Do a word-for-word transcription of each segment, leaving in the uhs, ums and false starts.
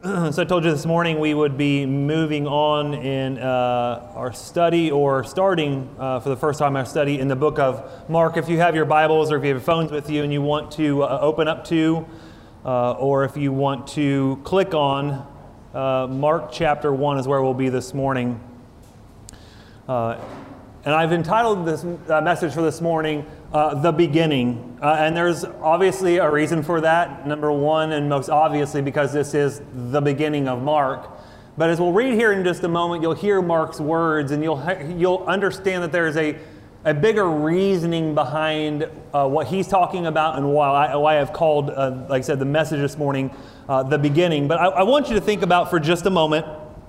So I told you this morning we would be moving on in uh, our study, or starting uh, for the first time our study in the book of Mark. If you have your Bibles or if you have your phones with you and you want to uh, open up to, uh, or if you want to click on, uh, Mark chapter one is where we'll be this morning. Uh, and I've entitled this uh, message for this morning, Uh, the beginning. Uh, and there's obviously a reason for that. Number one, and most obviously, because this is the beginning of Mark. But as we'll read here in just a moment, you'll hear Mark's words, and you'll you'll understand that there's a, a bigger reasoning behind uh, what he's talking about, and why, I, why I've called, uh, like I said, the message this morning, uh, the beginning. But I, I want you to think about for just a moment,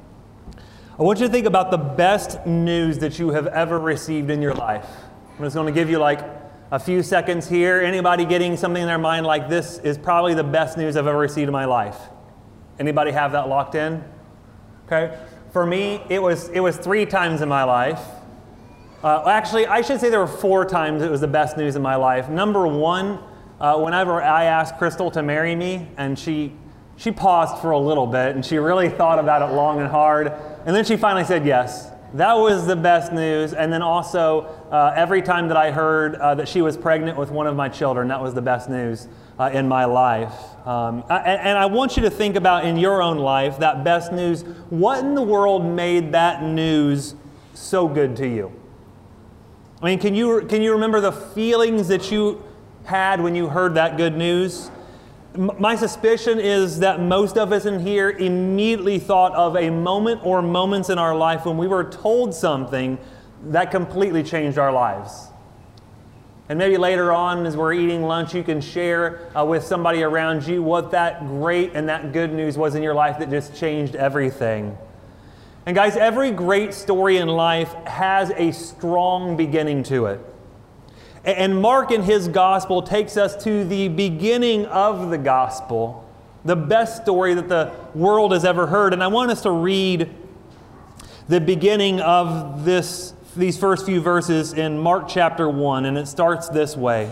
I want you to think about the best news that you have ever received in your life. I'm just going to give you like a few seconds here. Anybody getting something in their mind like, this is probably the best news I've ever received in my life? Anybody have that locked in? Okay. For me, it was it was three times in my life. Uh, actually, I should say there were four times it was the best news in my life. Number one, uh, whenever I asked Crystal to marry me, and she she paused for a little bit, and she really thought about it long and hard, and then she finally said yes. That was the best news. And then also, uh, every time that I heard uh, that she was pregnant with one of my children, that was the best news uh, in my life. Um, and, and I want you to think about in your own life, that best news. What in the world made that news so good to you? I mean, can you, can you remember the feelings that you had when you heard that good news? My suspicion is that most of us in here immediately thought of a moment or moments in our life when we were told something that completely changed our lives. And maybe later on, as we're eating lunch, you can share uh, with somebody around you what that great and that good news was in your life that just changed everything. And guys, every great story in life has a strong beginning to it. And Mark in his gospel takes us to the beginning of the gospel, the best story that the world has ever heard. And I want us to read the beginning of this, these first few verses in Mark chapter one, and it starts this way.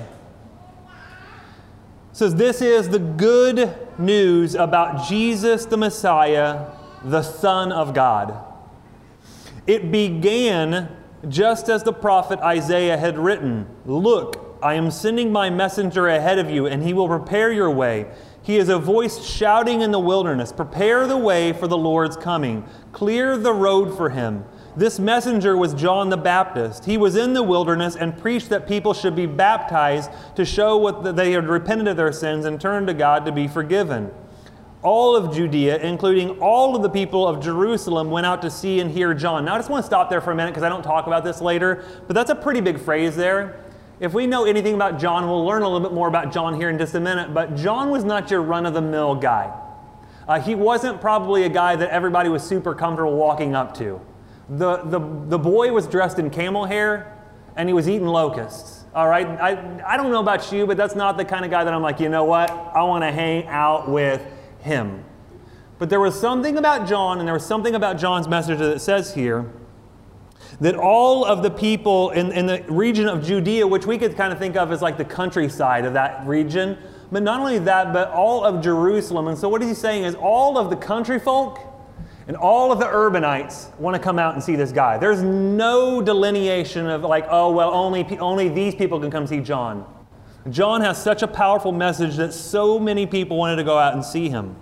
It says, "This is the good news about Jesus the Messiah, the Son of God. It began just as the prophet Isaiah had written, 'Look, I am sending my messenger ahead of you, and he will prepare your way. He is a voice shouting in the wilderness, prepare the way for the Lord's coming. Clear the road for him.' This messenger was John the Baptist. He was in the wilderness and preached that people should be baptized to show what they had repented of their sins and turned to God to be forgiven. All of Judea, including all of the people of Jerusalem, went out to see and hear John." Now I just want to stop there for a minute because I don't talk about this later, but that's a pretty big phrase there. If we know anything about John, we'll learn a little bit more about John here in just a minute, but John was not your run-of-the-mill guy. Uh, he wasn't probably a guy that everybody was super comfortable walking up to. The, the, the boy was dressed in camel hair, and he was eating locusts. All right, I, I don't know about you, but that's not the kind of guy that I'm like, you know what, I want to hang out with him. But there was something about John, and there was something about John's message that it says here, that all of the people in, in the region of Judea, which we could kind of think of as like the countryside of that region, but not only that, but all of Jerusalem. And so what he's saying is all of the country folk and all of the urbanites want to come out and see this guy. There's no delineation of like, oh, well, only, only these people can come see John. John has such a powerful message that so many people wanted to go out and see him.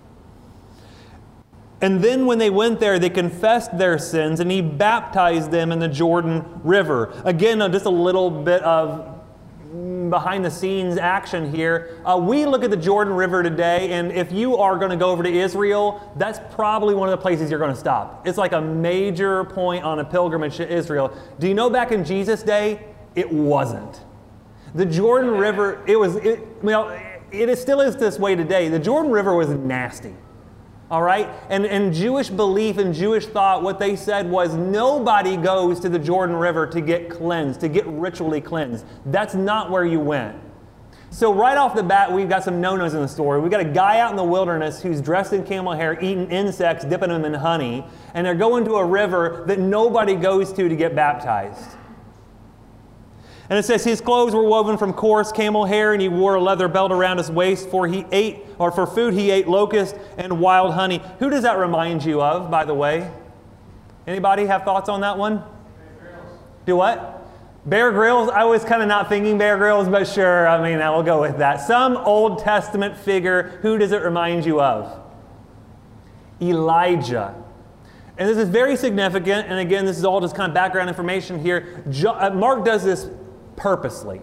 And then when they went there, they confessed their sins, and he baptized them in the Jordan River. Again, just a little bit of behind-the-scenes action here. Uh, we look at the Jordan River today, and if you are going to go over to Israel, that's probably one of the places you're going to stop. It's like a major point on a pilgrimage to Israel. Do you know back in Jesus' day, it wasn't. The Jordan River, it was, it, well, it is, still is this way today. The Jordan River was nasty, all right? And, and Jewish belief and Jewish thought, what they said was nobody goes to the Jordan River to get cleansed, to get ritually cleansed. That's not where you went. So right off the bat, we've got some no-nos in the story. We've got a guy out in the wilderness who's dressed in camel hair, eating insects, dipping them in honey, and they're going to a river that nobody goes to to get baptized. And it says his clothes were woven from coarse camel hair, and he wore a leather belt around his waist, for he ate, or for food he ate locusts and wild honey. Who does that remind you of, by the way? Anybody have thoughts on that one? Bear Grylls. Do what? Bear Grylls? I was kind of not thinking Bear Grylls, but sure, I mean, I will go with that. Some Old Testament figure, who does it remind you of? Elijah. And this is very significant, and again, this is all just kind of background information here. John, Mark does this purposely.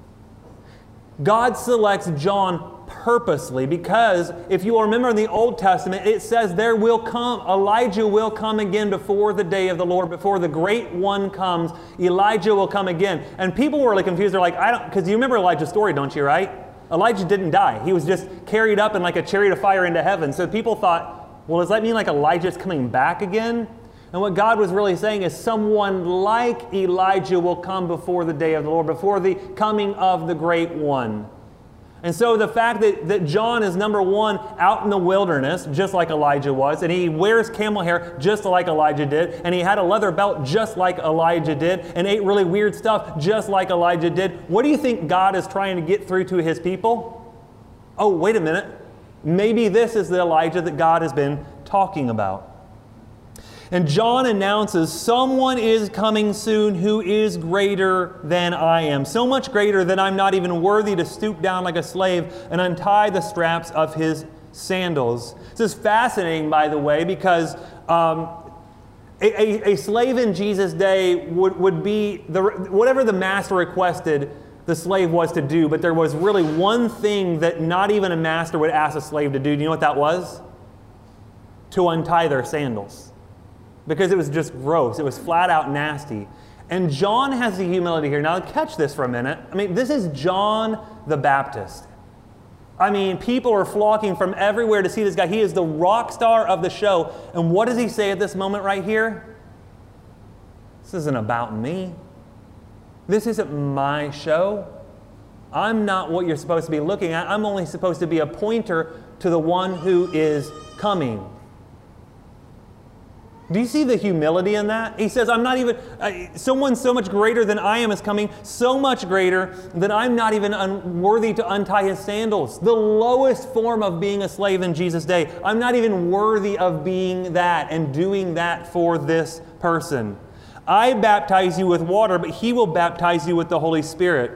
God selects John purposely because if you remember in the Old Testament, it says there will come, Elijah will come again before the day of the Lord, before the great one comes, Elijah will come again. And people were really confused. They're like, I don't, because you remember Elijah's story, don't you, right? Elijah didn't die. He was just carried up in like a chariot of fire into heaven. So people thought, well, does that mean like Elijah's coming back again? And what God was really saying is someone like Elijah will come before the day of the Lord, before the coming of the great one. And so the fact that, that John is, number one, out in the wilderness, just like Elijah was, and he wears camel hair just like Elijah did, and he had a leather belt just like Elijah did, and ate really weird stuff just like Elijah did. What do you think God is trying to get through to his people? Oh, wait a minute. Maybe this is the Elijah that God has been talking about. And John announces, someone is coming soon who is greater than I am. So much greater that I'm not even worthy to stoop down like a slave and untie the straps of his sandals. This is fascinating, by the way, because um, a, a, a slave in Jesus' day would, would be, the, whatever the master requested, the slave was to do. But there was really one thing that not even a master would ask a slave to do. Do you know what that was? To untie their sandals. Because it was just gross. It was flat out nasty. And John has the humility here. Now catch this for a minute. I mean, this is John the Baptist. I mean, people are flocking from everywhere to see this guy. He is the rock star of the show. And what does he say at this moment right here? This isn't about me. This isn't my show. I'm not what you're supposed to be looking at. I'm only supposed to be a pointer to the one who is coming. Do you see the humility in that? He says, I'm not even, uh, someone so much greater than I am is coming, so much greater that I'm not even unworthy to untie his sandals. The lowest form of being a slave in Jesus' day. I'm not even worthy of being that and doing that for this person. I baptize you with water, but he will baptize you with the Holy Spirit.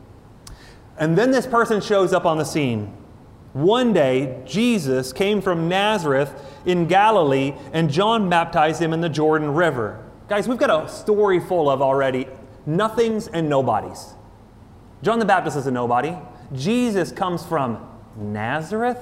And then this person shows up on the scene. One day, Jesus came from Nazareth in Galilee, and John baptized him in the Jordan River. Guys, we've got a story full of already nothings and nobodies. John the Baptist is a nobody. Jesus comes from Nazareth.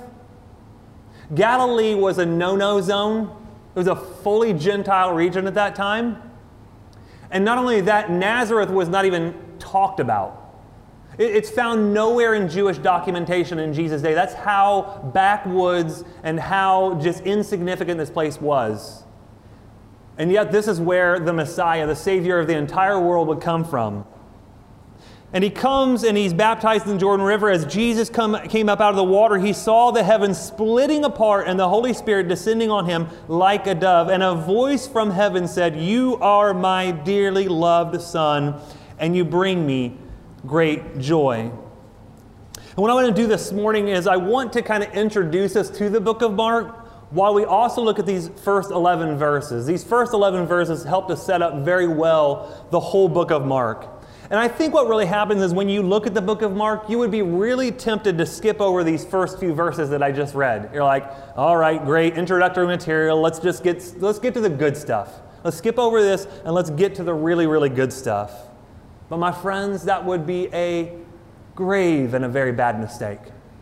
Galilee was a no-no zone. It was a fully Gentile region at that time. And not only that, Nazareth was not even talked about. It's found nowhere in Jewish documentation in Jesus' day. That's how backwoods and how just insignificant this place was. And yet this is where the Messiah, the Savior of the entire world, would come from. And he comes and he's baptized in the Jordan River. As Jesus come, came up out of the water, he saw the heavens splitting apart and the Holy Spirit descending on him like a dove. And a voice from heaven said, "You are my dearly loved Son, and you bring me great joy." And what I want to do this morning is I want to kind of introduce us to the book of Mark while we also look at these first eleven verses. These first eleven verses help to set up very well the whole book of Mark. And I think what really happens is when you look at the book of Mark, you would be really tempted to skip over these first few verses that I just read. You're like, all right, great, introductory material. Let's just get, let's get to the good stuff. Let's skip over this and let's get to the really, really good stuff. But my friends, that would be a grave and a very bad mistake.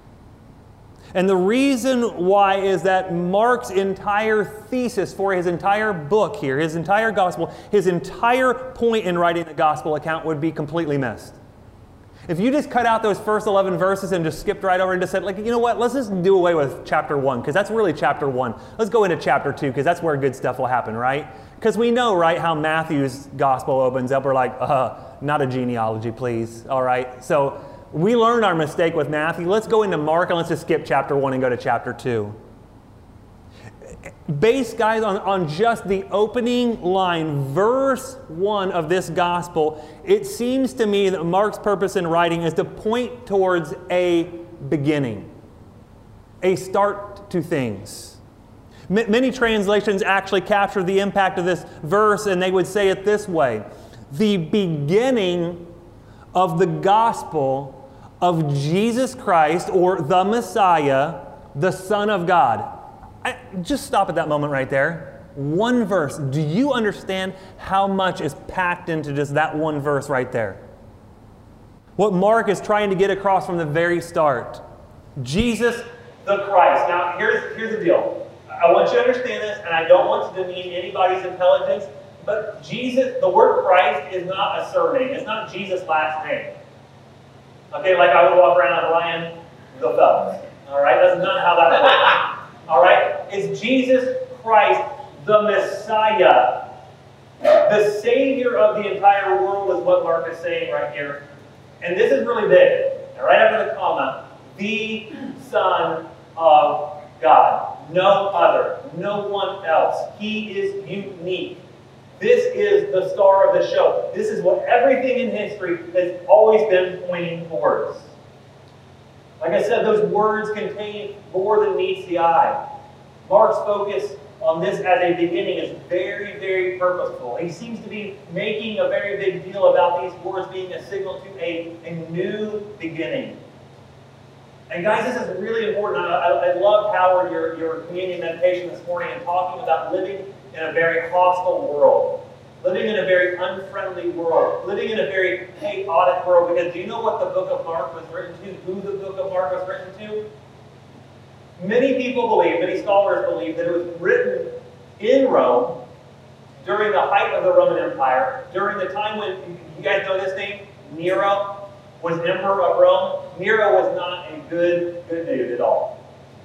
And the reason why is that Mark's entire thesis for his entire book here, his entire gospel, his entire point in writing the gospel account would be completely missed. If you just cut out those first eleven verses and just skipped right over and just said, like, you know what, let's just do away with chapter one, because that's really chapter one. Let's go into chapter two, because that's where good stuff will happen, right? Because we know, right, how Matthew's gospel opens up. We're like, uh, not a genealogy, please. All right. So we learned our mistake with Matthew. Let's go into Mark and let's just skip chapter one and go to chapter two. based, guys, on, on just the opening line, verse one of this gospel, it seems to me that Mark's purpose in writing is to point towards a beginning, a start to things. M- many translations actually capture the impact of this verse, and they would say it this way: the beginning of the gospel of Jesus Christ, or the Messiah, the Son of God. I, just stop at that moment right there. One verse. Do you understand how much is packed into just that one verse right there? What Mark is trying to get across from the very start. Jesus the Christ. Now, here's, here's the deal. I want you to understand this, and I don't want to demean anybody's intelligence, but Jesus, the word Christ is not a surname. It's not Jesus' last name. Okay, like I would walk around Ryan the Phelps. All right, that's not how that works. All right? Is Jesus Christ the Messiah, the Savior of the entire world, is what Mark is saying right here. And this is really big. And right after the comma, the Son of God. No other. No one else. He is unique. This is the star of the show. This is what everything in history has always been pointing towards. Like I said, those words contain more than meets the eye. Mark's focus on this as a beginning is very, very purposeful. He seems to be making a very big deal about these words being a signal to a, a new beginning. And guys, this is really important. I, I, I loved, Howard, your, your communion meditation this morning and talking about living in a very hostile world. Living in a very unfriendly world. Living in a very chaotic world. Because do you know what the book of Mark was written to? Who the book of Mark was written to? Many people believe, many scholars believe, that it was written in Rome during the height of the Roman Empire, during the time when, you guys know this name? Nero was emperor of Rome. Nero was not a good, good dude at all.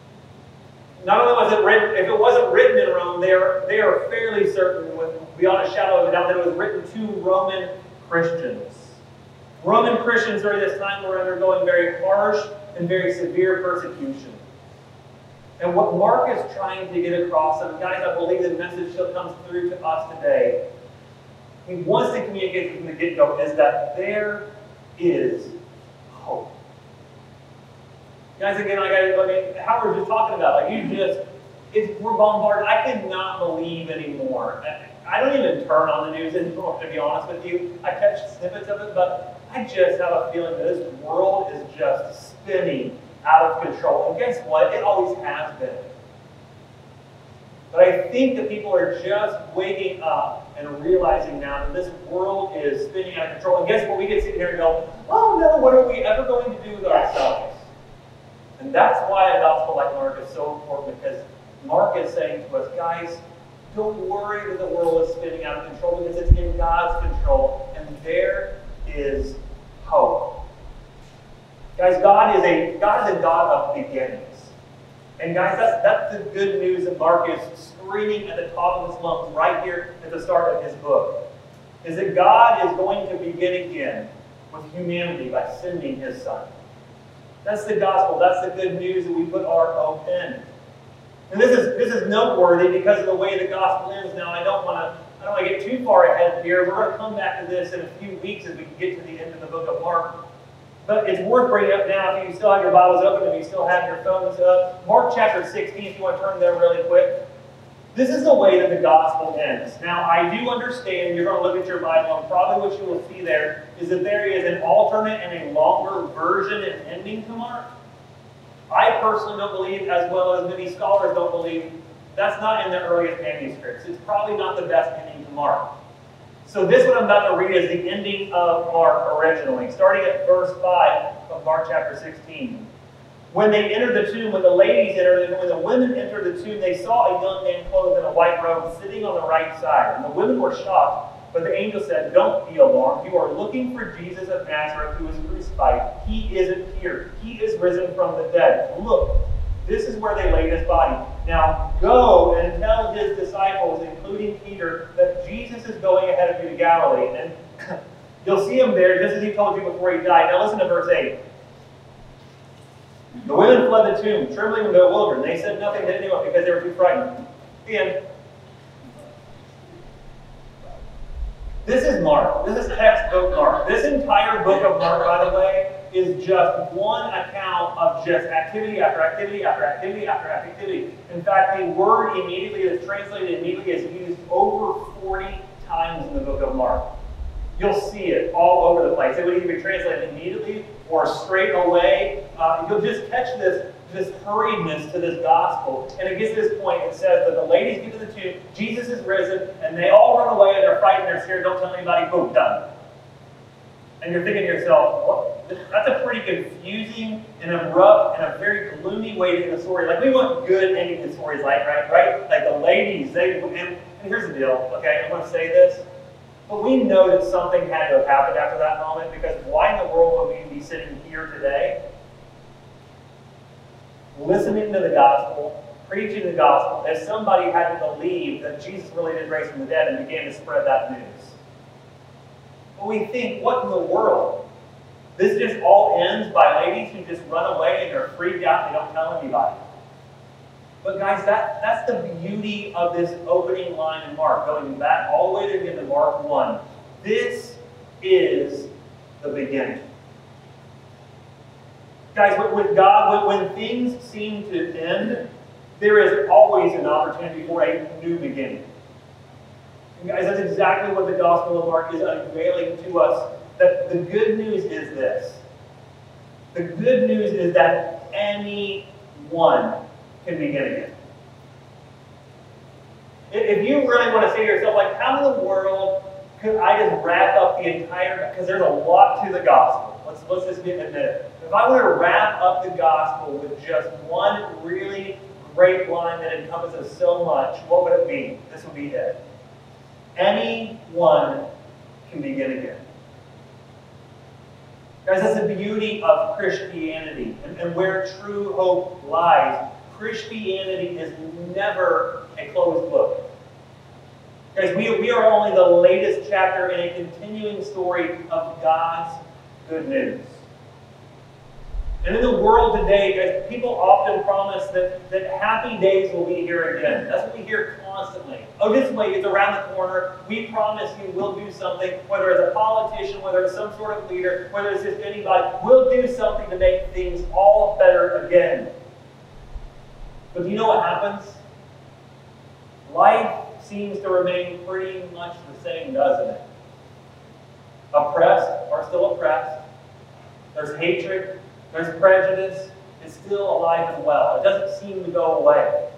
Not only was it written, if it wasn't written in Rome, they are, they are fairly certain, with beyond a shadow of a doubt, that it was written to Roman Christians. Roman Christians during this time were undergoing very harsh and very severe persecution. And what Mark is trying to get across, and guys, I believe the message still comes through to us today, he wants to communicate from the get-go, is that there is hope. Guys, again, like I, I mean, Howard was just talking about, like, you just, it's, we're bombarded. I cannot believe anymore. I, I don't even turn on the news anymore, to be honest with you. I catch snippets of it, but I just have a feeling that this world is just spinning out of control. And guess what? It always has been. But I think that people are just waking up and realizing now that this world is spinning out of control. And guess what? We can sit here and go, oh no, what are we ever going to do with ourselves? And that's why a gospel like Mark is so important, because Mark is saying to us, guys, don't worry that the world is spinning out of control, because it's in God's control, and there is hope. Guys, God is a God is a God of beginnings. And guys, that's, that's the good news that Mark is screaming at the top of his lungs right here at the start of his book, is that God is going to begin again with humanity by sending his Son. That's the gospel. That's the good news that we put our hope in. And this is this is noteworthy because of the way the gospel ends. Now, I don't want to I don't want to get too far ahead here. We're going to come back to this in a few weeks as we get to the end of the book of Mark. But it's worth bringing up now if you still have your Bibles open, if you still have your phones up. Mark chapter sixteen, if you want to turn there really quick. This is the way that the gospel ends. Now, I do understand, you're going to look at your Bible, and probably what you will see there is that there is an alternate and a longer version and ending to Mark. I personally don't believe, as well as many scholars don't believe, that's not in the earliest manuscripts. It's probably not the best ending to Mark. So this, what I'm about to read, is the ending of Mark originally, starting at verse five of Mark chapter sixteen. When they entered the tomb, when the ladies entered, and when the women entered the tomb, they saw a young man clothed in a white robe sitting on the right side. And the women were shocked, but the angel said, "Don't be alarmed. You are looking for Jesus of Nazareth, who was crucified. He isn't here. He is risen from the dead. Look, this is where they laid his body. Now go and tell his disciples, including Peter, that Jesus is going ahead of you to Galilee. And you'll see him there, just as he told you before he died." Now listen to verse eight. The women fled the tomb, trembling and bewildered. They said nothing to anyone because they were too frightened. And this is Mark. This is textbook Mark. This entire book of Mark, by the way, is just one account of just activity after activity after activity after activity. In fact, the word immediately is translated immediately is used over forty times in the book of Mark. You'll see it all over the place. It would either be translated immediately or straight away. Uh, you'll just catch this, this hurriedness to this gospel. And it gets to this point, it says that the ladies get to the tomb, Jesus is risen, and they all run away and they're frightened, they're scared, don't tell anybody, boom, done. And you're thinking to yourself, what? That's a pretty confusing and abrupt and a very gloomy way to end a story. Like, we want good ending to stories like, right? Right? Like the ladies, they, and, and here's the deal, okay? I'm going to say this. But we know that something had to have happened after that moment, because why in the world would we be sitting here today listening to the gospel, preaching the gospel, if somebody had to believe that Jesus really did rise from the dead and began to spread that news? But we think, what in the world? This just all ends by ladies who just run away and they're freaked out and they don't tell anybody. But guys, that, that's the beauty of this opening line in Mark, going back all the way to the end of Mark one. This is the beginning. Guys, with God, when things seem to end, there is always an opportunity for a new beginning. And guys, that's exactly what the Gospel of Mark is unveiling to us. That the good news is this. The good news is that anyone can begin again. If you really want to say to yourself, like, how in the world could I just wrap up the entire, because there's a lot to the gospel. Let's, let's just get into it. If I were to wrap up the gospel with just one really great line that encompasses so much, what would it be? This would be it. Anyone can begin again. Guys, that's the beauty of Christianity and, and where true hope lies. Christianity is never a closed book. Guys, we, we are only the latest chapter in a continuing story of God's good news. And in the world today, guys, people often promise that, that happy days will be here again. That's what we hear constantly. Oh, just wait, it's around the corner. We promise you we'll do something, whether it's a politician, whether it's some sort of leader, whether it's just anybody, we'll do something to make things all better again. But do you know what happens? Life seems to remain pretty much the same, doesn't it? Oppressed are still oppressed. There's hatred. There's prejudice. It's still alive and well. It doesn't seem to go away.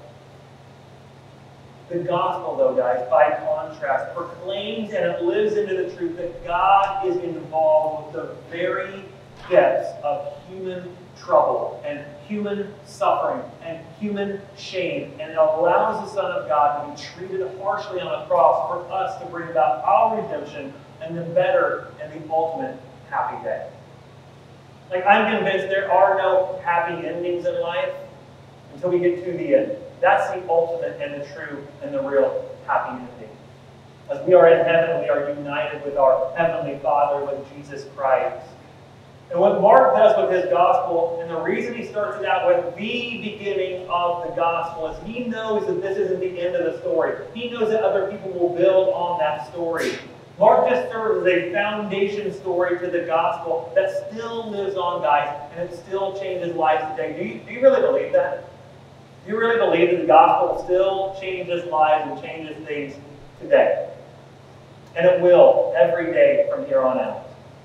The gospel, though, guys, by contrast, proclaims and it lives into the truth that God is involved with the very depths of human trouble and human suffering and human shame, and it allows the Son of God to be treated harshly on a cross for us to bring about our redemption and the better and the ultimate happy day. Like, I'm convinced there are no happy endings in life until we get to the end. That's the ultimate and the true and the real happy ending. As we are in heaven, we are united with our Heavenly Father, with Jesus Christ. And what Mark does with his gospel, and the reason he starts it out with the beginning of the gospel, is he knows that this isn't the end of the story. He knows that other people will build on that story. Mark just serves as a foundation story to the gospel that still lives on, guys, and it still changes lives today. Do you, do you really believe that? Do you really believe that the gospel still changes lives and changes things today? And it will every day from here on out.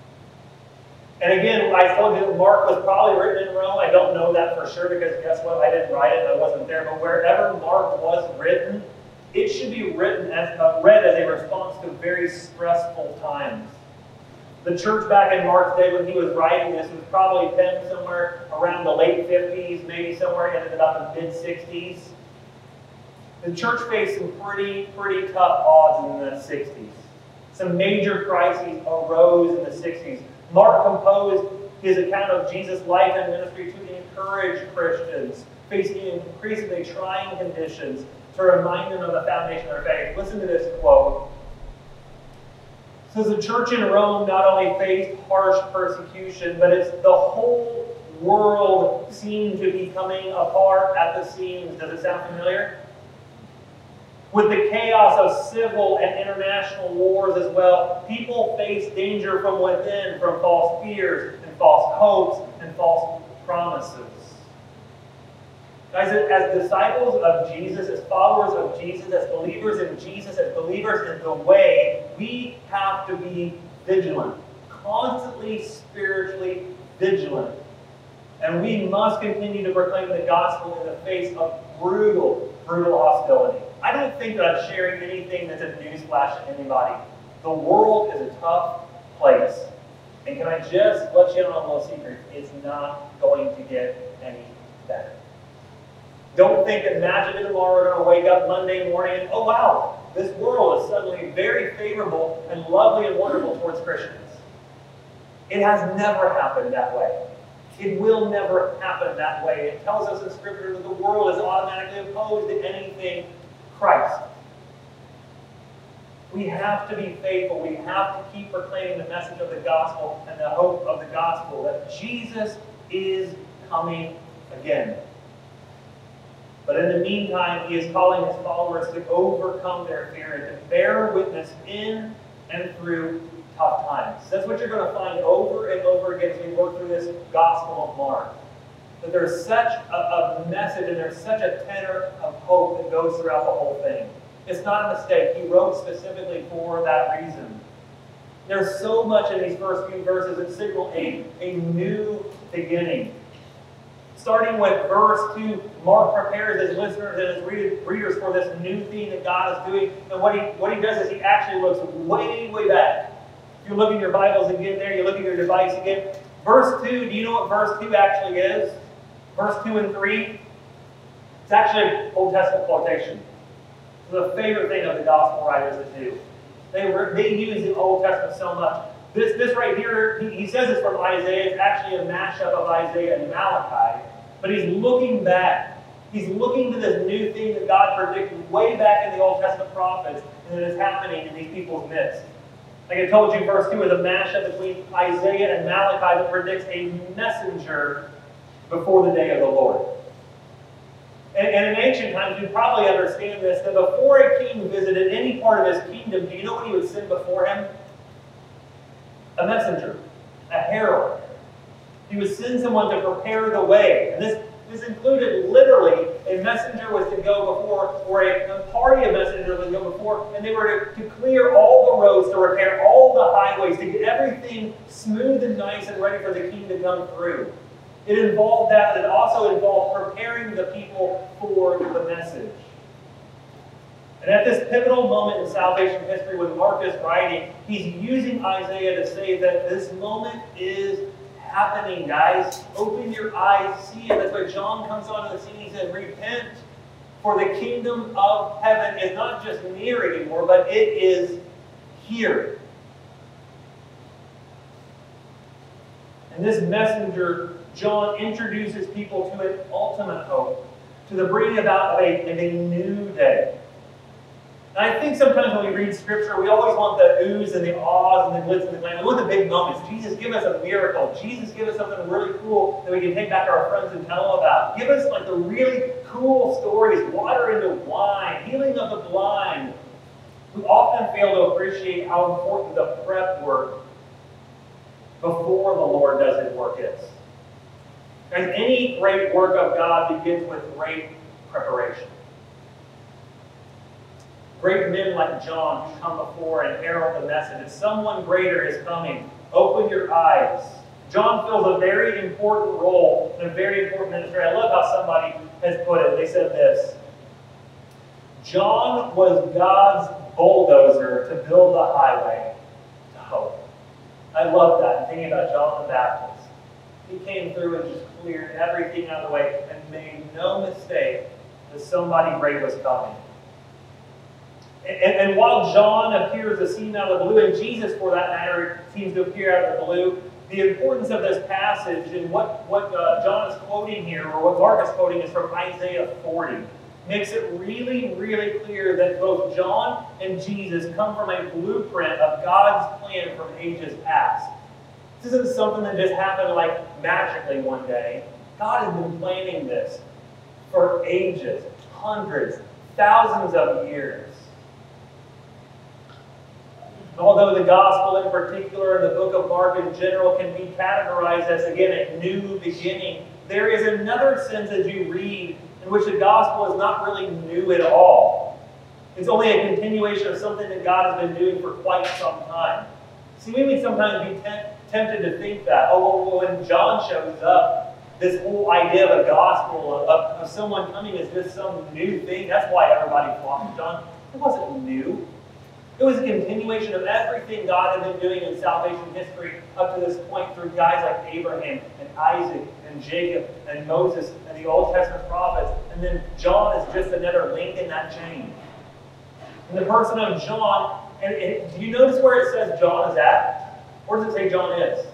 And again, I told you Mark was probably written in Rome. I don't know that for sure because guess what? I didn't write it. I wasn't there. But wherever Mark was written, it should be written as uh, read as a response to very stressful times. The church back in Mark's day when he was writing this was probably penned somewhere around the late fifties, maybe somewhere in about the mid sixties. The church faced some pretty, pretty tough odds in the sixties. Some major crises arose in the sixties. Mark composed his account of Jesus' life and ministry to encourage Christians facing increasingly trying conditions, to remind them of the foundation of their faith. Listen to this quote. It says, the church in Rome not only faced harsh persecution, but it's the whole world seemed to be coming apart at the seams. Does it sound familiar? With the chaos of civil and international wars as well, people face danger from within, from false fears and false hopes and false promises. Guys, as disciples of Jesus, as followers of Jesus, as believers in Jesus, as believers in the way, we have to be vigilant, constantly spiritually vigilant. And we must continue to proclaim the gospel in the face of brutal, brutal hostility. I don't think that I'm sharing anything that's a newsflash to anybody. The world is a tough place. And can I just let you in on a little secret? It's not going to get any better. Don't think that magically tomorrow we're going to wake up Monday morning and, oh wow, this world is suddenly very favorable and lovely and wonderful towards Christians. It has never happened that way. It will never happen that way. It tells us in Scripture that the world is automatically opposed to anything Christ. We have to be faithful. We have to keep proclaiming the message of the gospel and the hope of the gospel that Jesus is coming again. But in the meantime, he is calling his followers to overcome their fear and to bear witness in and through tough times. That's what you're going to find over and over again as we work through this Gospel of Mark. That there's such a, a message and there's such a tenor of hope that goes throughout the whole thing. It's not a mistake. He wrote specifically for that reason. There's so much in these first few verses that signal a, a new beginning. Starting with verse two, Mark prepares his listeners and his readers for this new thing that God is doing. And what he, what he does is he actually looks way, way back. If you look in your Bibles again there, you look at your device again. Verse two, do you know what verse two actually is? Verse two and three? It's actually an Old Testament quotation. It's the favorite thing of the gospel writers to do. They, were, they use the Old Testament so much. This, this right here, he, he says it's from Isaiah. It's actually a mashup of Isaiah and Malachi. But he's looking back. He's looking to this new thing that God predicted way back in the Old Testament prophets, and that is happening in these people's midst. Like I told you, verse two is a mashup between Isaiah and Malachi that predicts a messenger before the day of the Lord. And, and in ancient times, you probably understand this, that before a king visited any part of his kingdom, do you know what he would send before him? A messenger, a herald. He would send someone to prepare the way. And this, this included literally a messenger was to go before, or a, a party of messengers was to go before, and they were to, to clear all the roads, to repair all the highways, to get everything smooth and nice and ready for the king to come through. It involved that, but it also involved preparing the people for the message. And at this pivotal moment in salvation history when Mark is writing, he's using Isaiah to say that this moment is happening, guys. Open your eyes, see it. That's why John comes onto the scene. He says, repent, for the kingdom of heaven is not just near anymore, but it is here. And this messenger, John, introduces people to an ultimate hope, to the bringing about of a, of a new day. And I think sometimes when we read Scripture, we always want the oohs and the ahs and the glitz and the glam. We want the big moments. Jesus, give us a miracle. Jesus, give us something really cool that we can take back to our friends and tell them about. Give us like the really cool stories, water into wine, healing of the blind. We often fail to appreciate how important the prep work before the Lord does his work is. And any great work of God begins with great preparation. Great men like John who come before and herald the message that someone greater is coming. Open your eyes. John fills a very important role in a very important ministry. I love how somebody has put it. They said this: John was God's bulldozer to build the highway to hope. I love that. I'm thinking about John the Baptist. He came through and just cleared everything out of the way and made no mistake that somebody great was coming. And, and, and while John appears to seem out of the blue, and Jesus, for that matter, seems to appear out of the blue, the importance of this passage and what, what uh, John is quoting here, or what Mark is quoting, is from Isaiah forty. Makes it really, really clear that both John and Jesus come from a blueprint of God's plan from ages past. This isn't something that just happened like magically one day. God has been planning this for ages, hundreds, Thousands of years. Although the gospel in particular and the book of Mark in general can be categorized as, again, a new beginning, there is another sense as you read in which the gospel is not really new at all. It's only a continuation of something that God has been doing for quite some time. See, we may sometimes be temp- tempted to think that, oh, well, when John shows up, this whole idea of a gospel, of, of someone coming is just some new thing. That's why everybody flocked to John. It wasn't new. It was a continuation of everything God had been doing in salvation history up to this point through guys like Abraham and Isaac and Jacob and Moses and the Old Testament prophets. And then John is just another link in that chain. And the person of John, and, and do you notice where it says John is at? Where does it say John is?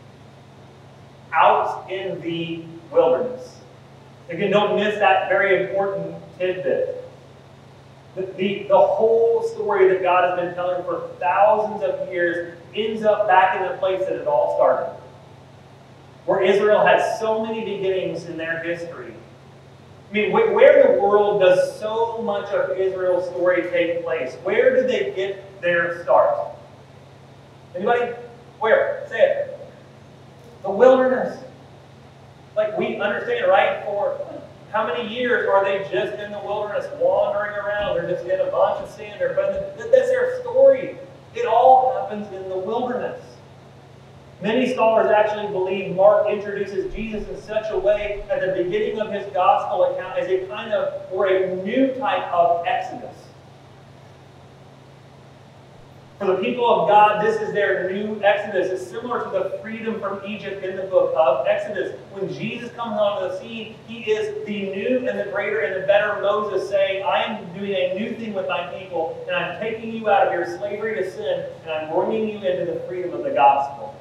Out in the wilderness. Again, don't miss that very important tidbit. The, the, the whole story that God has been telling for thousands of years ends up back in the place that it all started. Where Israel has so many beginnings in their history. I mean, wh- where in the world does so much of Israel's story take place? Where do they get their start? Anybody? Where? Say it. The wilderness. Like, we understand, right? For how many years are they just in the wilderness, wandering around? They're just in a bunch of sin. They're, that's their story. It all happens in the wilderness. Many scholars actually believe Mark introduces Jesus in such a way at the beginning of his gospel account as a kind of, or a new type of exodus. For the people of God, this is their new exodus. It's similar to the freedom from Egypt in the book of Exodus. When Jesus comes onto the scene, he is the new and the greater and the better Moses, saying, I am doing a new thing with my people, and I'm taking you out of your slavery to sin, and I'm bringing you into the freedom of the gospel.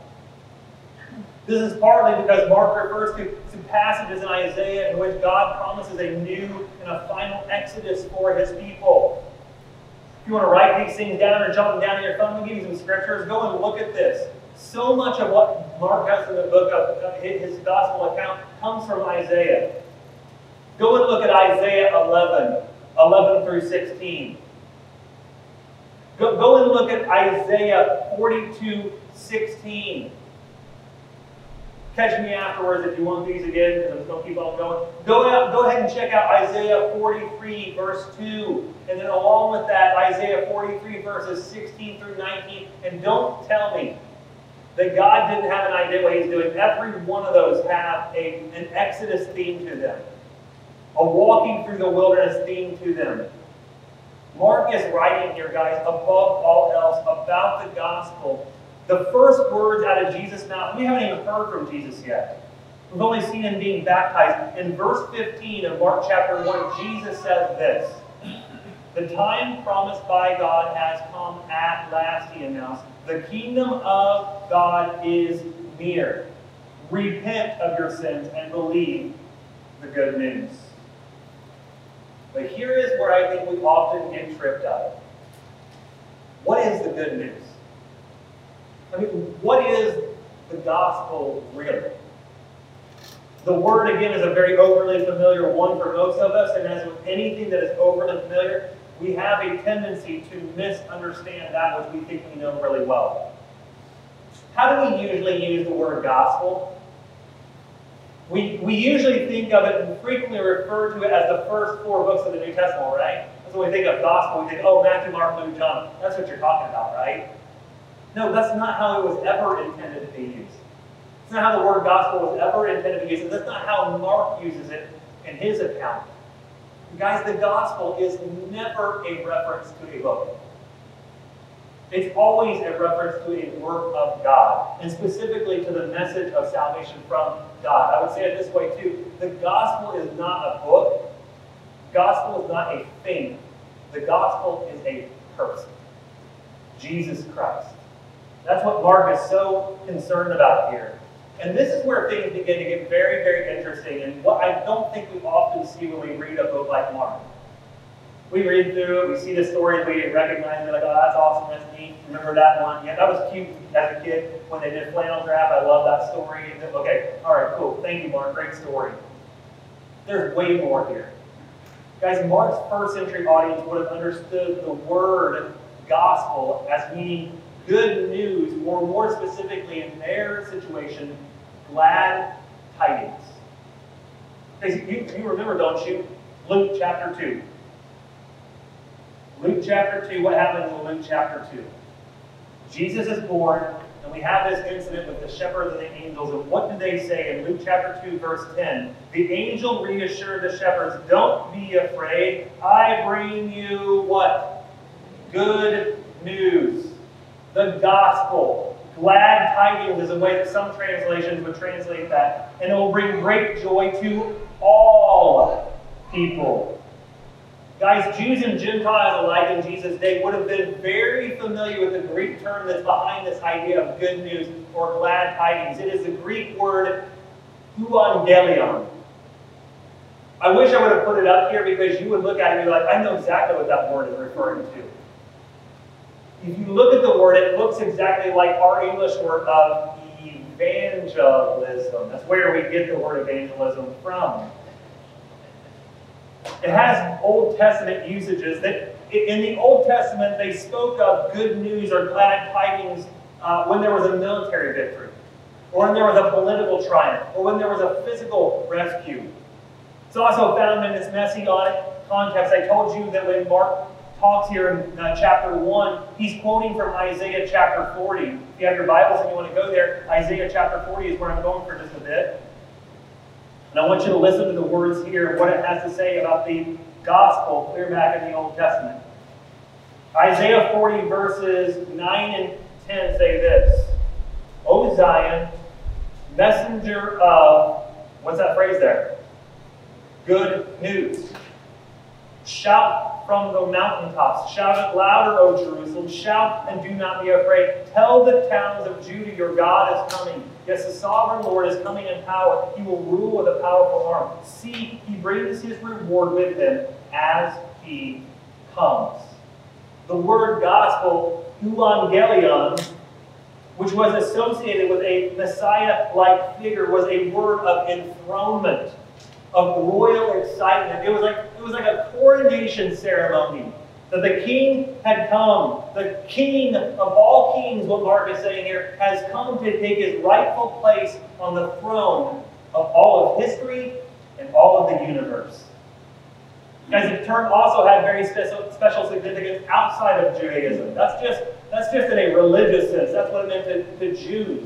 This is partly because Mark refers to, to passages in Isaiah in which God promises a new and a final exodus for his people. If you want to write these things down or jot them down in your phone, I'll give you some scriptures. Go and look at this. So much of what Mark has in the book of his gospel account comes from Isaiah. Go and look at Isaiah eleven, eleven through sixteen. Go, go and look at Isaiah forty-two, sixteen. Catch me afterwards if you want these again, because I'm just going to keep on going. Go out, go ahead and check out Isaiah forty-three, verse two. And then along with that, Isaiah forty-three, verses sixteen through nineteen. And don't tell me that God didn't have an idea what he's doing. Every one of those have a, an Exodus theme to them. A walking through the wilderness theme to them. Mark is writing here, guys, above all else, about the gospel. The first words out of Jesus' mouth, we haven't even heard from Jesus yet. We've only seen him being baptized. In verse fifteen of Mark chapter one, Jesus says this. The time promised by God has come at last, he announced. The kingdom of God is near. Repent of your sins and believe the good news. But here is where I think we often get tripped up. What is the good news? I mean, what is the gospel really? The word, again, is a very overly familiar one for most of us, and as with anything that is overly familiar, we have a tendency to misunderstand that which we think we know really well. How do we usually use the word gospel? We, we usually think of it and frequently refer to it as the first four books of the New Testament, right? That's when we think of gospel, we think, oh, Matthew, Mark, Luke, John. That's what you're talking about, right? No, that's not how it was ever intended to be used. It's not how the word gospel was ever intended to be used. That's not how Mark uses it in his account. Guys, the gospel is never a reference to a book. It's always a reference to a work of God, and specifically to the message of salvation from God. I would say it this way too. The gospel is not a book. The gospel is not a thing. The gospel is a person. Jesus Christ. That's what Mark is so concerned about here. And this is where things begin to get very, very interesting, and what I don't think we often see when we read a book like Mark. We read through it, we see the stories, we recognize it, like, oh, that's awesome, that's neat. Remember that one? Yeah, that was cute as a kid when they did flannel graph. I love that story. Okay, all right, cool. Thank you, Mark. Great story. There's way more here. Guys, Mark's first century audience would have understood the word gospel as meaning good news, or more specifically in their situation, glad tidings. You, you remember, don't you? Luke chapter two. Luke chapter two, what happened in Luke chapter two? Jesus is born, and we have this incident with the shepherds and the angels, and what did they say in Luke chapter two, verse ten? The angel reassured the shepherds, don't be afraid, I bring you what? Good news. The gospel. Glad tidings is a way that some translations would translate that. And it will bring great joy to all people. Guys, Jews and Gentiles alike in Jesus' day would have been very familiar with the Greek term that's behind this idea of good news or glad tidings. It is the Greek word euangelion. I wish I would have put it up here because you would look at it and be like, I know exactly what that word is referring to. If you look at the word, it looks exactly like our English word of evangelism. That's where we get the word evangelism from. It has Old Testament usages that in the Old Testament they spoke of good news or glad tidings uh, when there was a military victory, or when there was a political triumph, or when there was a physical rescue. It's also found in its messianic context. I told you that when Mark talks here in uh, chapter one, he's quoting from Isaiah chapter forty. If you have your Bibles and you want to go there, Isaiah chapter forty is where I'm going for just a bit. And I want you to listen to the words here, what it has to say about the gospel clear back in the Old Testament. Isaiah forty verses nine and ten say this, O Zion, messenger of, what's that phrase there? Good news. Shout from the mountaintops. Shout it louder, O Jerusalem. Shout and do not be afraid. Tell the towns of Judah, your God is coming. Yes, the sovereign Lord is coming in power. He will rule with a powerful arm. See, he brings his reward with him as he comes. The word gospel, euangelion, which was associated with a Messiah-like figure, was a word of enthronement, of royal excitement. It was like it was like a coronation ceremony. That the king had come. The king of all kings, what Mark is saying here, has come to take his rightful place on the throne of all of history and all of the universe. Guys, the term also had very special, special significance outside of Judaism. That's just, that's just in a religious sense. That's what it meant to, to Jews.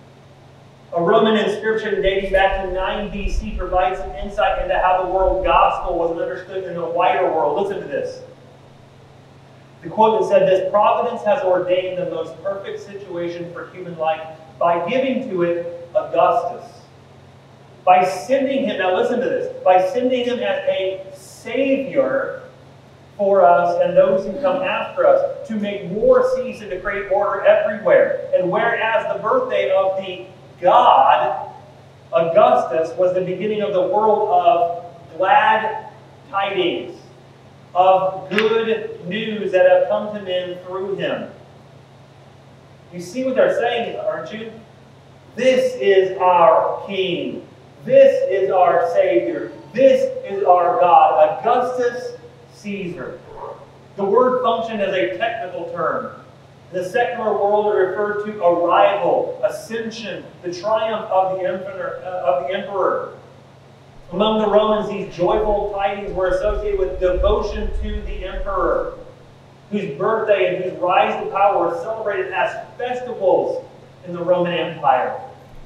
A Roman inscription dating back to nine B C provides some insight into how the word gospel was understood in the wider world. Listen to this. The quote that said this, Providence has ordained the most perfect situation for human life by giving to it Augustus. By sending him, now listen to this, by sending him as a savior for us and those who come after us to make war cease and to create order everywhere. And whereas the birthday of the God, Augustus, was the beginning of the world of glad tidings, of good news that have come to men through him. You see what they're saying, aren't you? This is our King. This is our Savior. This is our God, Augustus Caesar. The word functioned as a technical term. In the secular world, it referred to arrival, ascension, the triumph of the emperor. Uh, of the emperor. Among the Romans, these joyful tidings were associated with devotion to the emperor, whose birthday and whose rise to power were celebrated as festivals in the Roman Empire,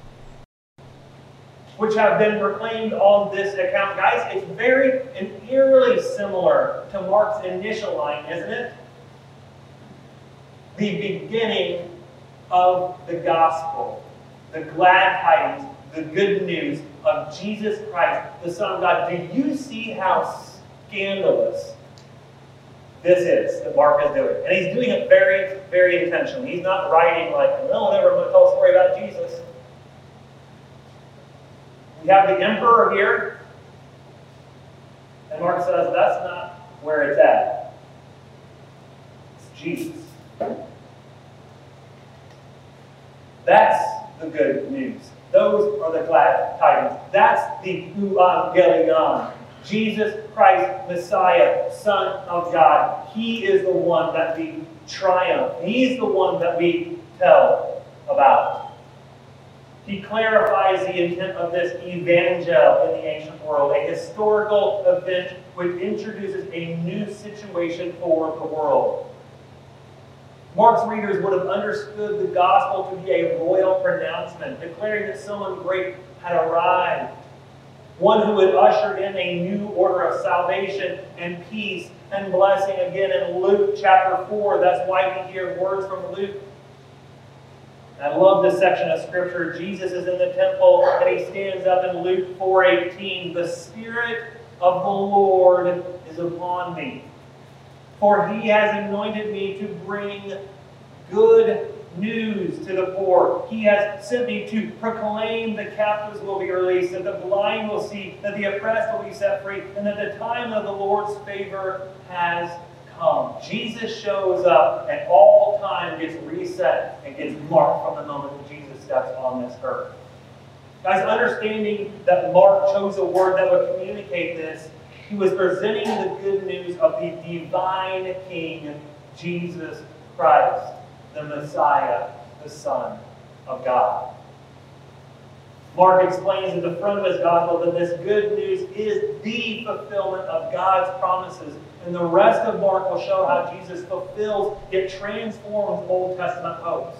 which have been proclaimed on this account. Guys, it's very and eerily similar to Mark's initial line, isn't it? The beginning of the gospel, the glad tidings, the good news of Jesus Christ, the Son of God. Do you see how scandalous this is that Mark is doing? And he's doing it very, very intentionally. He's not writing like, well, whatever, I'm going to tell a story about Jesus. We have the emperor here, and Mark says that's not where it's at. It's Jesus. That's the good news. Those are the glad tidings. That's the euangelion. Jesus Christ, Messiah, Son of God. He is the one that we triumph. He's the one that we tell about. He clarifies the intent of this evangel in the ancient world, a historical event which introduces a new situation for the world. Mark's readers would have understood the gospel to be a royal pronouncement, declaring that someone great had arrived. One who would usher in a new order of salvation and peace and blessing. Again, in Luke chapter four, that's why we hear words from Luke. I love this section of Scripture. Jesus is in the temple, and he stands up in Luke four eighteen. The Spirit of the Lord is upon me, for he has anointed me to bring good news to the poor. He has sent me to proclaim the captives will be released, that the blind will see, that the oppressed will be set free, and that the time of the Lord's favor has come. Jesus shows up, and all time gets reset and gets marked from the moment that Jesus steps on this earth. Guys, understanding that Mark chose a word that would communicate this, he was presenting the good news of the divine King, Jesus Christ, the Messiah, the Son of God. Mark explains at the front of his gospel that this good news is the fulfillment of God's promises. And the rest of Mark will show how Jesus fulfills, yet transforms Old Testament hopes.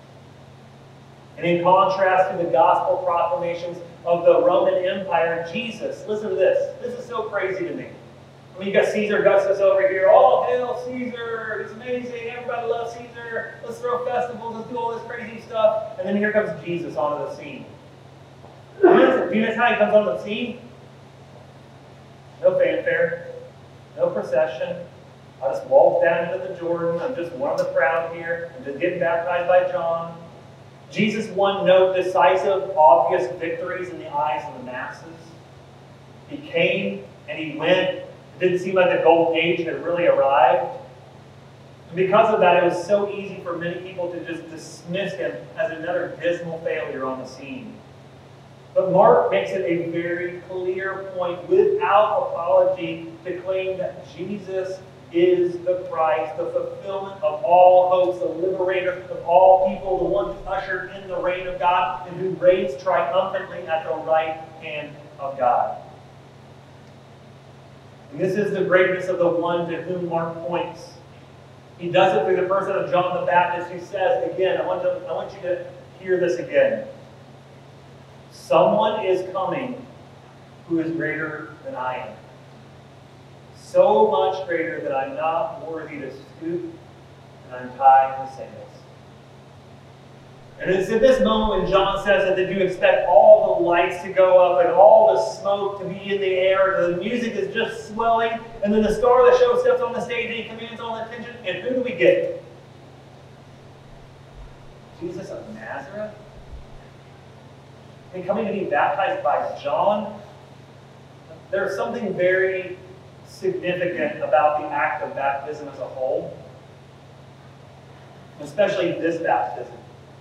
And in contrast to the gospel proclamations of the Roman Empire, Jesus, listen to this. This is so crazy to me. I mean, you got Caesar Augustus over here. All hail Caesar. It's amazing. Everybody loves Caesar. Let's throw festivals. Let's do all this crazy stuff. And then here comes Jesus onto the scene. Do you notice how he comes onto the scene? No fanfare. No procession. I just walk down into the Jordan. I'm just one of the crowd here. I'm just getting baptized by John. Jesus won no decisive, obvious victories in the eyes of the masses. He came and he went. It didn't seem like the golden age had really arrived. And because of that, it was so easy for many people to just dismiss him as another dismal failure on the scene. But Mark makes it a very clear point, without apology, to claim that Jesus is the Christ, the fulfillment of all hopes, the liberator of all people, the one who ushered in the reign of God, and who reigns triumphantly at the right hand of God. And this is the greatness of the one to whom Mark points. He does it through the person of John the Baptist, who says, again, I want, to, I want you to hear this again. Someone is coming who is greater than I am. So much greater that I'm not worthy to stoop and untie the sandals. And it's at this moment when John says that they do expect all the lights to go up and all the smoke to be in the air, and the music is just swelling, and then the star of the show steps on the stage and he commands all attention, and who do we get? Jesus of Nazareth? And coming to be baptized by John? There's something very significant about the act of baptism as a whole, especially this baptism.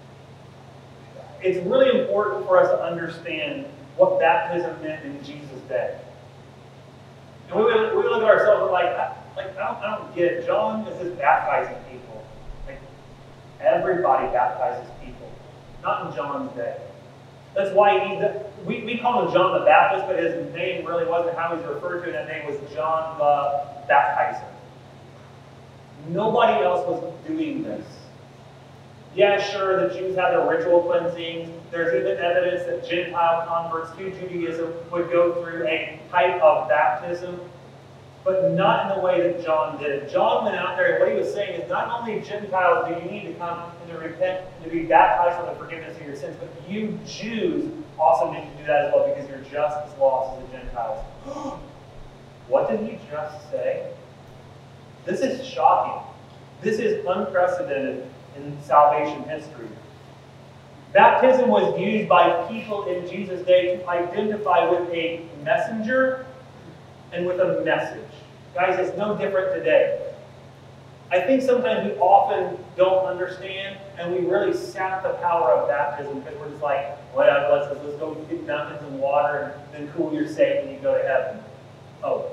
It's really important for us to understand what baptism meant in Jesus' day. And we, we look at ourselves and like, like I, don't, I don't get it. John is just baptizing people. Like, everybody baptizes people. Not in John's day. That's why he, we, we call him John the Baptist, but his name really wasn't how he's referred to. That name was John the Baptizer. Nobody else was doing this. Yeah, sure, the Jews had their ritual cleansing. There's even evidence that Gentile converts to Judaism would go through a type of baptism, but not in the way that John did. John went out there, and what he was saying is not only Gentiles do you need to come and to repent and to be baptized for the forgiveness of your sins, but you Jews also need to do that as well, because you're just as lost as the Gentiles. What did he just say? This is shocking. This is unprecedented in salvation history. Baptism was used by people in Jesus' day to identify with a messenger and with a message. Guys, it's no different today. I think sometimes we often don't understand, and we really sap the power of baptism because we're just like, well, let's, let's go get mountains and water, and then cool, you're safe, and you go to heaven. Oh.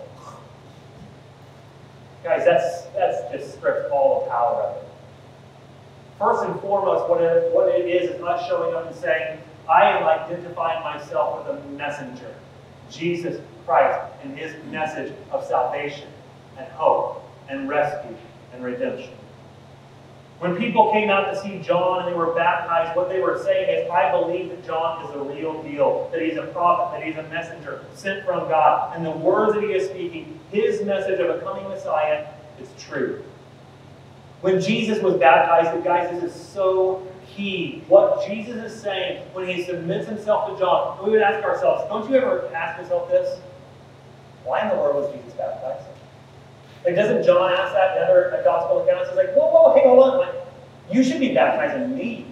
Guys, that's, that's just stripped all the power of it. First and foremost, what it, what it is is us showing up and saying, I am identifying myself with a messenger, Jesus Christ, and his message of salvation and hope and rescue and redemption. When people came out to see John and they were baptized, what they were saying is, I believe that John is the real deal, that he's a prophet, that he's a messenger sent from God, and the words that he is speaking, his message of a coming Messiah, is true. When Jesus was baptized, guys, this is so key. What Jesus is saying when he submits himself to John, we would ask ourselves, don't you ever ask yourself this? Why in the world was Jesus baptized? Like, doesn't John ask that in other gospel accounts? He's like, whoa, whoa, hang on. Like, you should be baptizing me.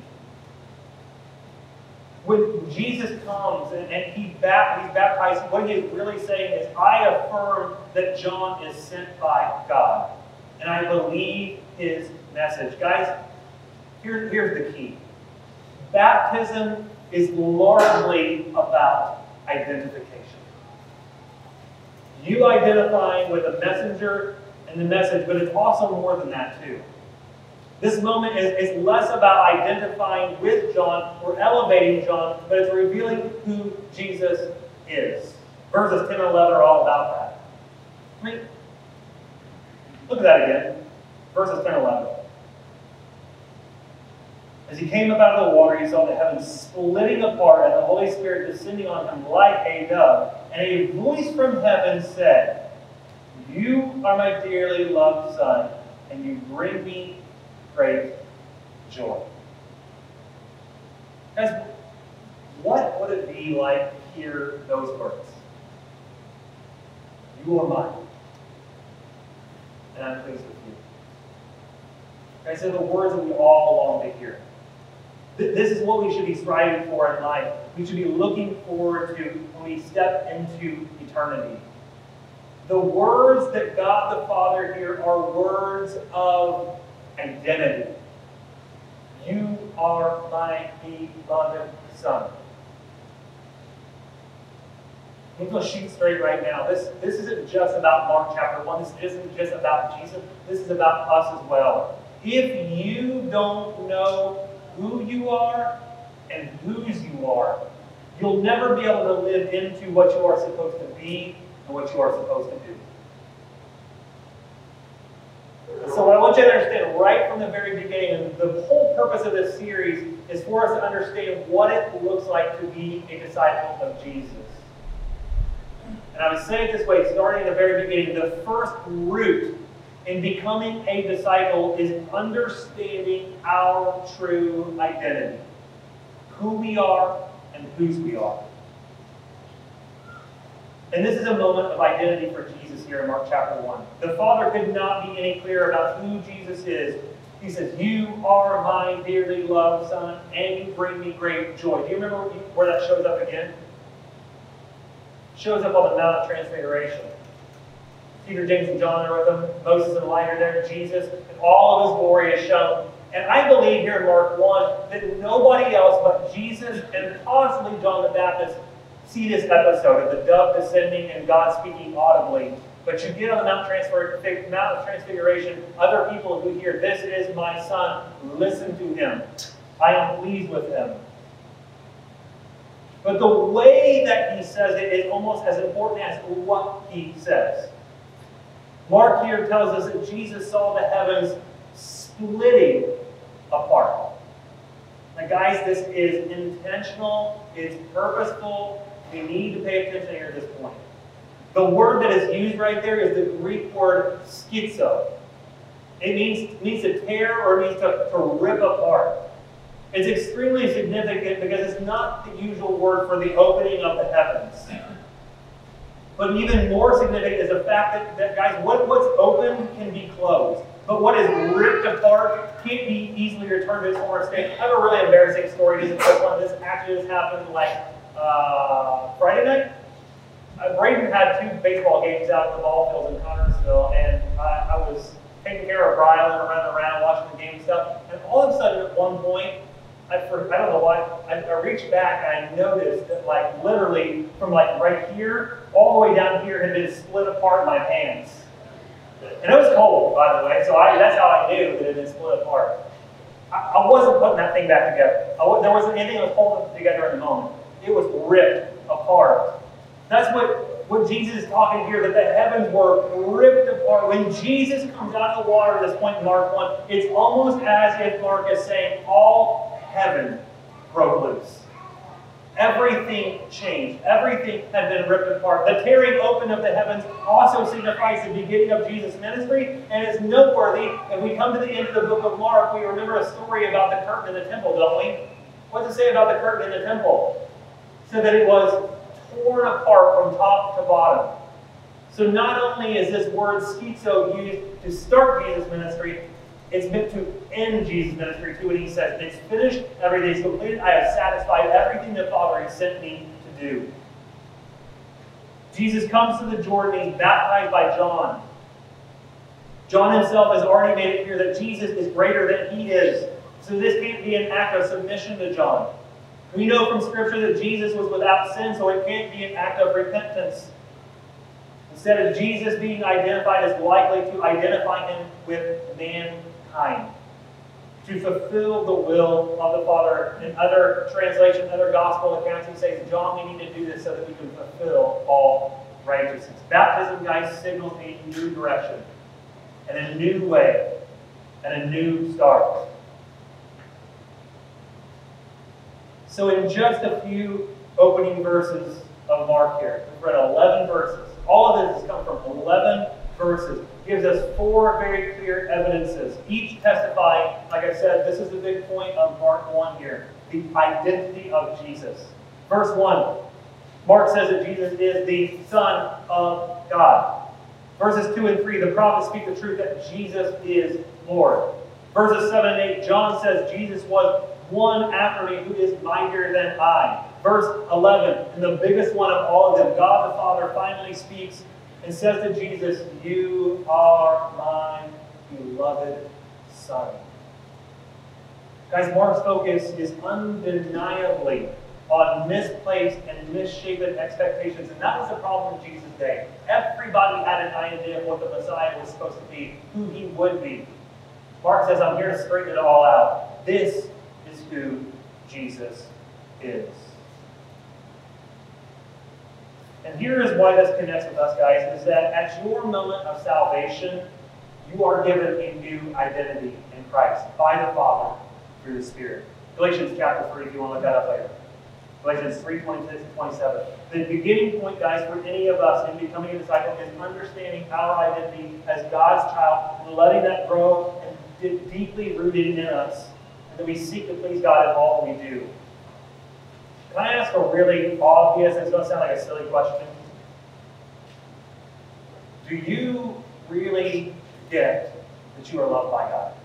When Jesus comes and, and he bat, he's baptized, what he is really saying is, I affirm that John is sent by God. And I believe his message. Guys, here, here's the key. Baptism is largely about identification. You identifying with a messenger and the message, but it's also more than that too. This moment is, is less about identifying with John or elevating John, but it's revealing who Jesus is. Verses ten and eleven are all about that. I mean, look at that again. Verses ten and eleven. As he came up out of the water, he saw the heavens splitting apart and the Holy Spirit descending on him like a dove. And a voice from heaven said, You are my dearly loved Son, and you bring me great joy. Guys, what would it be like to hear those words? You are mine, and I'm pleased with you. Guys, they're the words that we all long to hear. This is what we should be striving for in life. We should be looking forward to when we step into eternity. The words that God the Father here are words of identity. You are my beloved Son. I'm going to shoot straight right now. This, this isn't just about Mark chapter one. This isn't just about Jesus. This is about us as well. If you don't know who you are and whose you are, you'll never be able to live into what you are supposed to be and what you are supposed to do. So what I want you to understand right from the very beginning, and the whole purpose of this series is for us to understand what it looks like to be a disciple of Jesus. And I would say it this way, starting at the very beginning, the first root in becoming a disciple is understanding our true identity. Who we are and whose we are. And this is a moment of identity for Jesus here in Mark chapter one. The Father could not be any clearer about who Jesus is. He says, You are my dearly loved Son, and you bring me great joy. Do you remember where that shows up again? It shows up on the Mount of Transfiguration. Peter, James, and John are with them. Moses and Elijah are there. Jesus, and all of his glory is shown. And I believe here in Mark one that nobody else but Jesus and possibly John the Baptist see this episode of the dove descending and God speaking audibly. But you get on the Mount, Transfer, Mount of Transfiguration, other people who hear, This is my Son, listen to him. I am pleased with him. But the way that he says it is almost as important as what he says. Mark here tells us that Jesus saw the heavens splitting apart. Now guys, this is intentional, it's purposeful, we need to pay attention here at this point. The word that is used right there is the Greek word schizo. It means, it means to tear or it means to, to rip apart. It's extremely significant because it's not the usual word for the opening of the heavens. But even more significant is the fact that, that guys, what, what's open can be closed. But what is ripped apart can't be easily returned to its former state. I have a really embarrassing story. Just a quick one. This actually just happened like uh, Friday night. Uh, Braden had two baseball games out at the ball fields in Connersville, and I, I was taking care of Brylan and running around watching the game stuff. And all of a sudden, at one point, I, for, I don't know why, I, I reached back and I noticed that like literally from like right here, all the way down here had been split apart in my hands. And it was cold, by the way, so I, that's how I knew that it had been split apart. I, I wasn't putting that thing back together. I, there wasn't anything that was holding it together in the moment. It was ripped apart. That's what, what Jesus is talking here, that the heavens were ripped apart. When Jesus comes out of the water at this point in Mark one, it's almost as if Mark is saying all heaven broke loose. Everything changed. Everything had been ripped apart. The tearing open of the heavens also signifies the beginning of Jesus' ministry, and it's noteworthy. If we come to the end of the book of Mark, we remember a story about the curtain in the temple, don't we? What does it say about the curtain in the temple? It said that it was torn apart from top to bottom. So not only is this word schizo used to start Jesus' ministry, it's meant to end Jesus' ministry too, when he says, it's finished, everything is completed, I have satisfied everything the Father has sent me to do. Jesus comes to the Jordan, he's baptized by John. John himself has already made it clear that Jesus is greater than he is. So this can't be an act of submission to John. We know from Scripture that Jesus was without sin, so it can't be an act of repentance. Instead of Jesus being identified as likely to identify him with mankind, to fulfill the will of the Father. In other translations, other gospel accounts, he says, John, we need to do this so that we can fulfill all righteousness. Baptism, guys, signals a new direction, and a new way, and a new start. So in just a few opening verses of Mark here, we've read eleven verses. All of this has come from eleven verses. Gives us four very clear evidences, each testifying, like I said, this is the big point of Mark one here, the identity of Jesus. Verse one, Mark says that Jesus is the Son of God. Verses two and three, the prophets speak the truth that Jesus is Lord. Verses seven and eight, John says Jesus was one after me who is mightier than I. Verse eleven, and the biggest one of all of them, God the Father finally speaks and says to Jesus, you are my beloved Son. Guys, Mark's focus is undeniably on misplaced and misshapen expectations, and that was the problem in Jesus' day. Everybody had an idea of what the Messiah was supposed to be, who he would be. Mark says, I'm here to straighten it all out. This is who Jesus is. And here is why this connects with us, guys, is that at your moment of salvation, you are given a new identity in Christ by the Father through the Spirit. Galatians chapter three, if you want to look that up later. Galatians three, twenty-six and twenty-seven. The beginning point, guys, for any of us in becoming a disciple is understanding our identity as God's child and letting that grow and get deeply rooted in us, and that we seek to please God in all we do. Can I ask a really obvious, it's going to sound like a silly question? Do you really get that you are loved by God?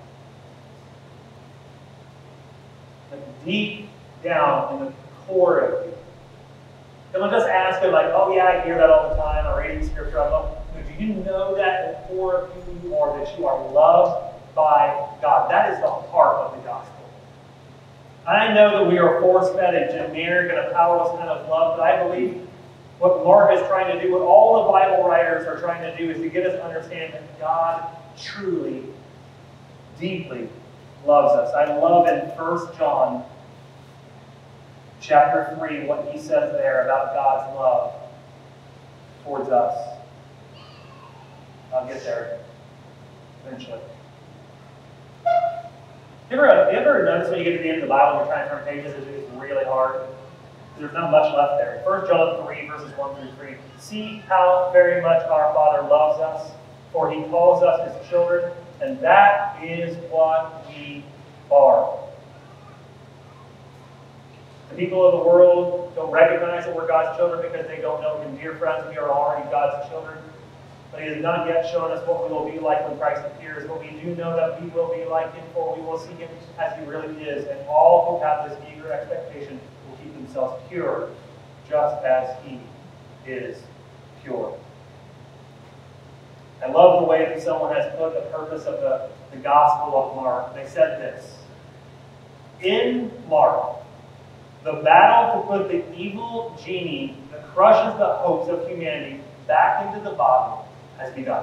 Like deep down in the core of you. Don't just ask it like, oh yeah, I hear that all the time, I read in Scripture, I love it. Do you know that in the core of who you are, that you are loved by God? That is the heart of the gospel. I know that we are force-fed a generic and a powerless kind of love, but I believe what Mark is trying to do, what all the Bible writers are trying to do, is to get us to understand that God truly, deeply loves us. I love in First John chapter three what he says there about God's love towards us. I'll get there eventually. You ever, you ever notice when you get to the end of the Bible and you're trying to turn pages, it's really hard? There's not much left there. First John three, verses one through three. See how very much our Father loves us, for he calls us his children, and that is what we are. The people of the world don't recognize that we're God's children because they don't know him. Dear friends, we are already God's children. But he has not yet shown us what we will be like when Christ appears. But we do know that we will be like him, for we will see him as he really is. And all who have this eager expectation will keep themselves pure, just as he is pure. I love the way that someone has put the purpose of the, the Gospel of Mark. They said this: In Mark, the battle to put the evil genie that crushes the hopes of humanity back into the body has begun.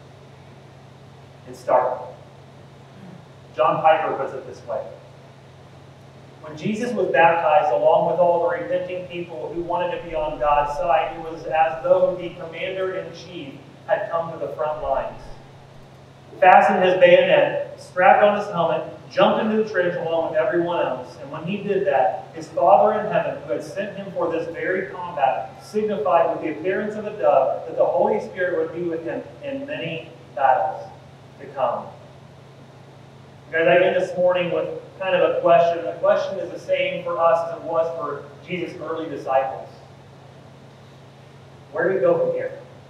It started. John Piper puts it this way. When Jesus was baptized, along with all the repenting people who wanted to be on God's side, it was as though the commander-in-chief had come to the front lines. Fastened his bayonet, strapped on his helmet, jumped into the trench along with everyone else. And when he did that, his Father in heaven, who had sent him for this very combat, signified with the appearance of a dove that the Holy Spirit would be with him in many battles to come. Guys, I end this morning with kind of a question. The question is the same for us as it was for Jesus' early disciples. Where do we go from here?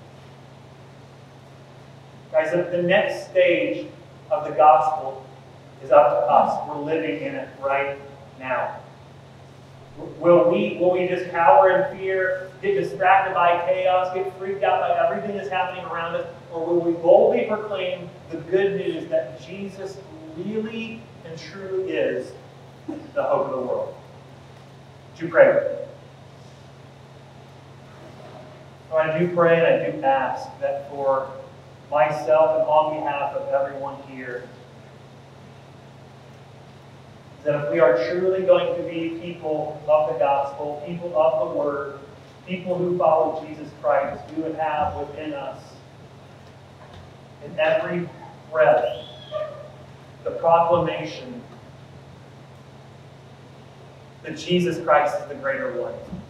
Guys, the next stage of the gospel is up to us. We're living in it right now. Will we, will we just cower in fear, get distracted by chaos, get freaked out by everything that's happening around us, or will we boldly proclaim the good news that Jesus really and truly is the hope of the world? Would you pray with me? So I do pray and I do ask that for myself and on behalf of everyone here, that if we are truly going to be people of the gospel, people of the word, people who follow Jesus Christ, we would have within us, in every breath, the proclamation that Jesus Christ is the greater one.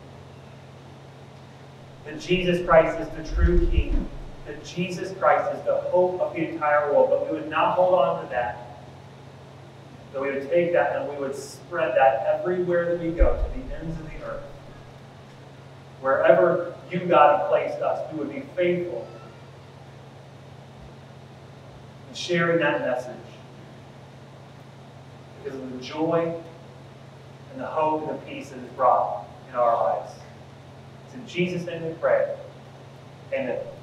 That Jesus Christ is the true King. That Jesus Christ is the hope of the entire world. But we would not hold on to that. That we would take that and we would spread that everywhere that we go, to the ends of the earth. Wherever you, God, have placed us, we would be faithful in sharing that message because of the joy and the hope and the peace that is brought in our lives. It's in Jesus' name we pray. Amen.